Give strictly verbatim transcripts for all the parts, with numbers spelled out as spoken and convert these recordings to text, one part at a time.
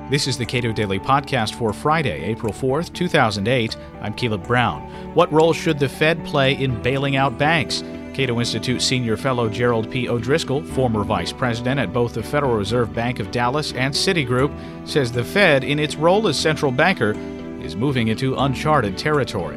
This is the Cato Daily Podcast for Friday, April fourth, two thousand eight. I'm Caleb Brown. What role should the Fed play in bailing out banks? Cato Institute senior fellow Gerald P. O'Driscoll, former vice president at both the Federal Reserve Bank of Dallas and Citigroup, says the Fed, in its role as central banker, is moving into uncharted territory.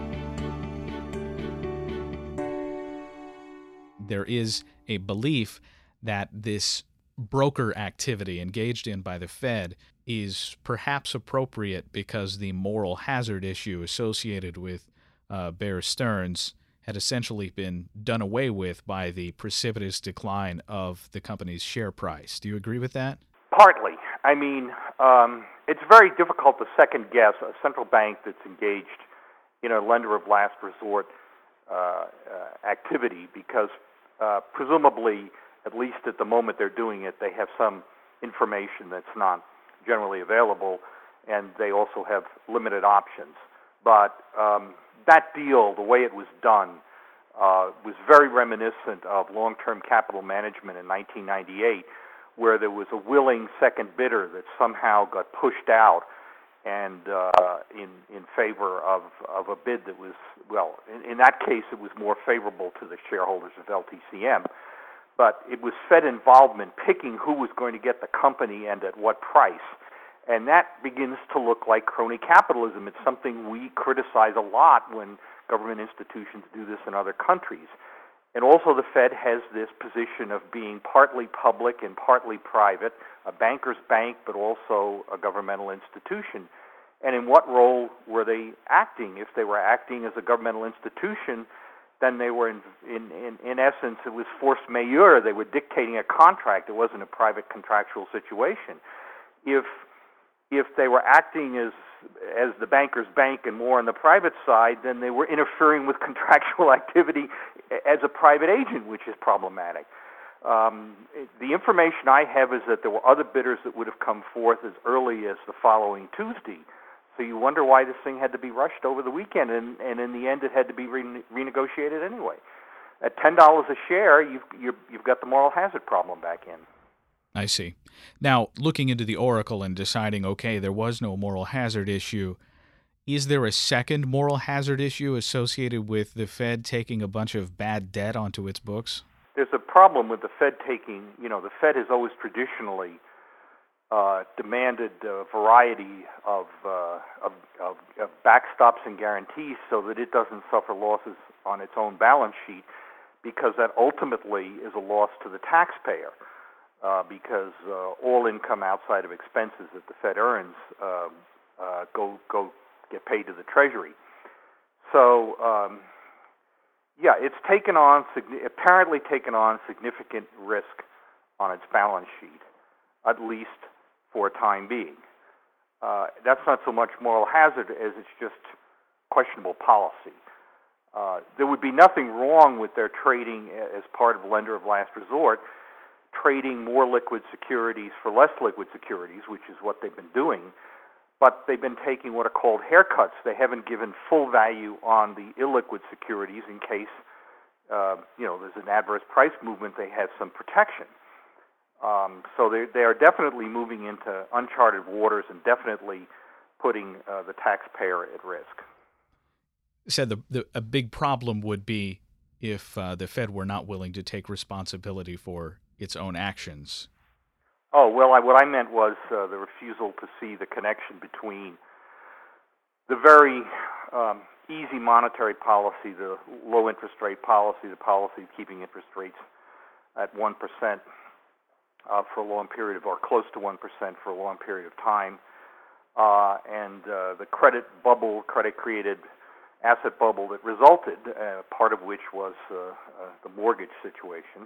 There is a belief that this broker activity engaged in by the Fed is perhaps appropriate because the moral hazard issue associated with uh, Bear Stearns had essentially been done away with by the precipitous decline of the company's share price. Do you agree with that? Partly. I mean, um, it's very difficult to second guess a central bank that's engaged in a lender of last resort uh, uh, activity because uh, presumably, at least at the moment they're doing it, they have some information that's not generally available, and they also have limited options. But um, that deal, the way it was done, uh, was very reminiscent of long-term capital management in nineteen ninety-eight, where there was a willing second bidder that somehow got pushed out and uh, in in favor of, of a bid that was, well, in, in that case it was more favorable to the shareholders of L T C M. But it was Fed involvement picking who was going to get the company and at what price. And that begins to look like crony capitalism. It's something we criticize a lot when government institutions do this in other countries. And also the Fed has this position of being partly public and partly private, a banker's bank, but also a governmental institution. And in what role were they acting? If they were acting as a governmental institution, then they were, in, in, in, in essence, it was force majeure. They were dictating a contract. It wasn't a private contractual situation. If if they were acting as as the banker's bank and more on the private side, then they were interfering with contractual activity as a private agent, which is problematic. Um, the information I have is that there were other bidders that would have come forth as early as the following Tuesday. So you wonder why this thing had to be rushed over the weekend, and, and in the end it had to be re- renegotiated anyway. At ten dollars a share, you've, you've, you've got the moral hazard problem back in. I see. Now, looking into the oracle and deciding, okay, there was no moral hazard issue, is there a second moral hazard issue associated with the Fed taking a bunch of bad debt onto its books? There's a problem with the Fed taking, you know, the Fed has always traditionally Uh, demanded a variety of, uh, of, of, of backstops and guarantees so that it doesn't suffer losses on its own balance sheet, because that ultimately is a loss to the taxpayer, uh, because uh, all income outside of expenses that the Fed earns uh, uh, go go get paid to the Treasury. So, um, yeah, it's taken on apparently taken on significant risk on its balance sheet, at least for a time being. Uh, that's not so much moral hazard as it's just questionable policy. Uh, there would be nothing wrong with their trading as part of lender of last resort, trading more liquid securities for less liquid securities, which is what they've been doing, but they've been taking what are called haircuts. They haven't given full value on the illiquid securities in case uh, you know there's an adverse price movement. They have some protection. Um, so they, they are definitely moving into uncharted waters and definitely putting uh, the taxpayer at risk. Said the, the a big problem would be if uh, the Fed were not willing to take responsibility for its own actions. Oh, well, I, what I meant was uh, the refusal to see the connection between the very um, easy monetary policy, the low interest rate policy, the policy of keeping interest rates at one percent, Uh, for a long period of, or close to one percent for a long period of time, uh, and uh, the credit bubble, credit-created asset bubble that resulted, uh, part of which was uh, uh, the mortgage situation.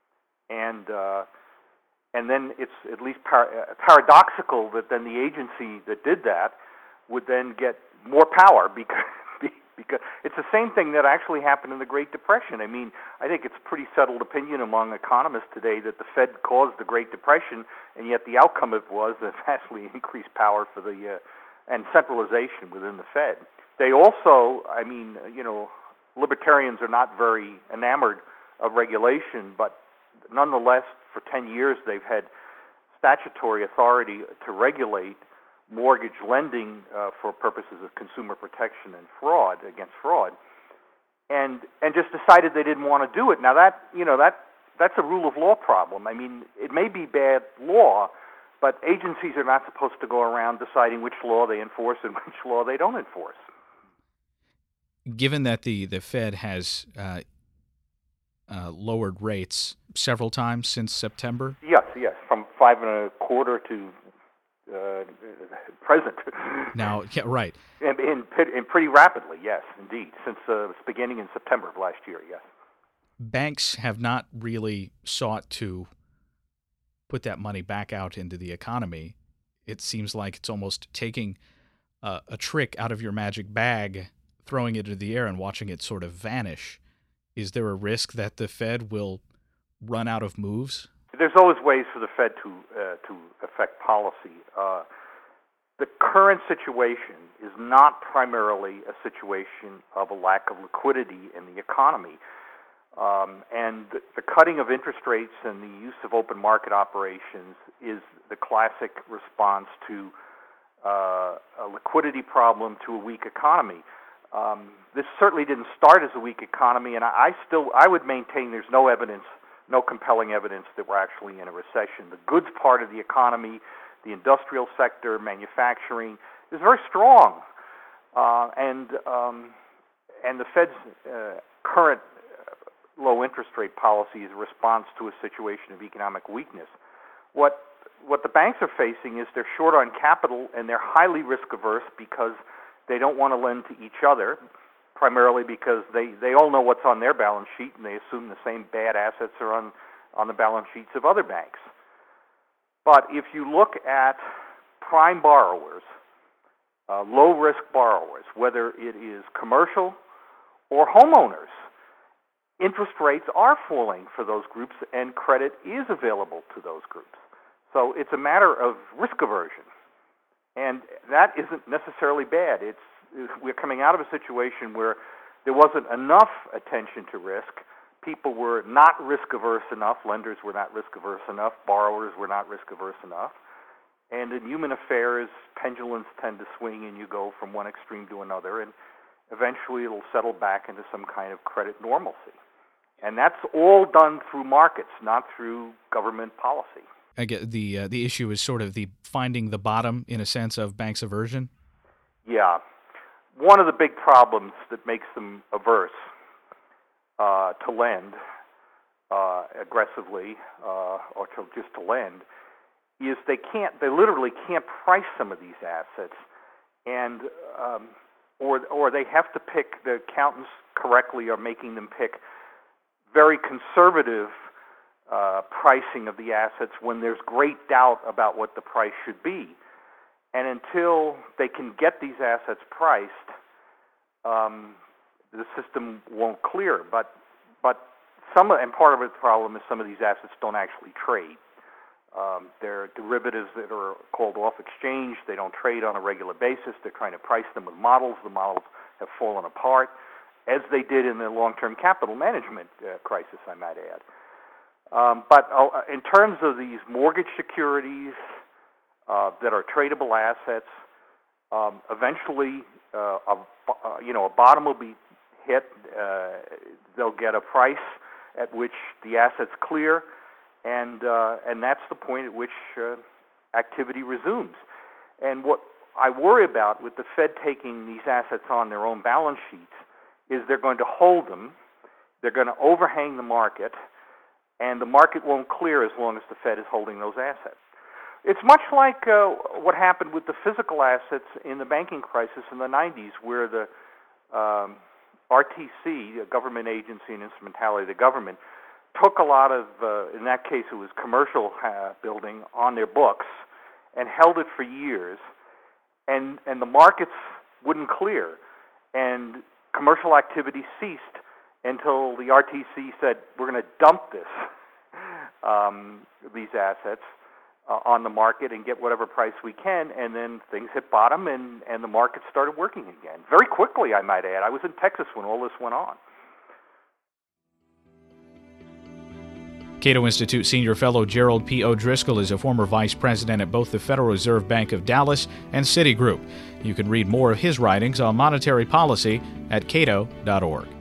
And uh, and then it's at least par- uh, paradoxical that then the agency that did that would then get more power because because it's the same thing that actually happened in the Great Depression. I mean, I think it's a pretty settled opinion among economists today that the Fed caused the Great Depression, and yet the outcome of it was a vastly increased power for the uh, and centralization within the Fed. They also, I mean, you know, libertarians are not very enamored of regulation, but nonetheless, for ten years they've had statutory authority to regulate mortgage lending uh, for purposes of consumer protection and fraud, against fraud, and and just decided they didn't want to do it. Now that, you know, that that's a rule of law problem. I mean, it may be bad law, but agencies are not supposed to go around deciding which law they enforce and which law they don't enforce. Given that the, the Fed has uh, uh, lowered rates several times since September? Yes, yes, from five and a quarter to uh, present. Now, yeah, right. And, and, and pretty rapidly, yes, indeed, since uh, beginning in September of last year, yes. Banks have not really sought to put that money back out into the economy. It seems like it's almost taking uh, a trick out of your magic bag, throwing it into the air and watching it sort of vanish. Is there a risk that the Fed will run out of moves? There's always ways for the Fed to uh, to affect policy. Uh, the current situation is not primarily a situation of a lack of liquidity in the economy. Um, and the, the cutting of interest rates and the use of open market operations is the classic response to uh, a liquidity problem to a weak economy. Um, this certainly didn't start as a weak economy, and I, I still I would maintain there's no evidence, no compelling evidence that we're actually in a recession. The goods part of the economy, the industrial sector, manufacturing, is very strong, uh, and um, and the Fed's uh, current low interest rate policy is a response to a situation of economic weakness. What what the banks are facing is they're short on capital and they're highly risk averse because they don't want to lend to each other, primarily because they, they all know what's on their balance sheet and they assume the same bad assets are on, on the balance sheets of other banks. But if you look at prime borrowers, uh, low-risk borrowers, whether it is commercial or homeowners, interest rates are falling for those groups and credit is available to those groups. So it's a matter of risk aversion. And that isn't necessarily bad. It's we're coming out of a situation where there wasn't enough attention to risk. People were not risk-averse enough. Lenders were not risk-averse enough. Borrowers were not risk-averse enough. And in human affairs, pendulums tend to swing and you go from one extreme to another, and eventually it'll settle back into some kind of credit normalcy. And that's all done through markets, not through government policy. I get the uh, the issue is sort of the finding the bottom, in a sense, of banks' aversion? Yeah. One of the big problems that makes them averse uh, to lend uh, aggressively uh, or to just to lend is they can't, they literally can't price some of these assets, and um, or or they have to pick, the accountants correctly are making them pick very conservative uh, pricing of the assets when there's great doubt about what the price should be. And until they can get these assets priced, um, the system won't clear. But but some of, and part of the problem is some of these assets don't actually trade. Um, they're derivatives that are called off exchange. They don't trade on a regular basis. They're trying to price them with models. The models have fallen apart, as they did in the long-term capital management uh, crisis, I might add. Um, but uh, in terms of these mortgage securities uh, that are tradable assets, um, eventually, uh, a, uh, you know, a bottom will be hit. Uh, they'll get a price at which the assets clear, and uh, and that's the point at which uh, activity resumes. And what I worry about with the Fed taking these assets on their own balance sheets is they're going to hold them, they're going to overhang the market, and the market won't clear as long as the Fed is holding those assets. It's much like uh, what happened with the physical assets in the banking crisis in the nineties, where the um, R T C, a government agency and instrumentality of the government, took a lot of, uh, in that case it was commercial uh, building, on their books and held it for years, and, and the markets wouldn't clear. And commercial activity ceased until the R T C said, we're going to dump this, um, these assets uh, on the market and get whatever price we can, and then things hit bottom and, and the market started working again. Very quickly, I might add. I was in Texas when all this went on. Cato Institute Senior Fellow Gerald P. O'Driscoll is a former vice president at both the Federal Reserve Bank of Dallas and Citigroup. You can read more of his writings on monetary policy at cato dot org.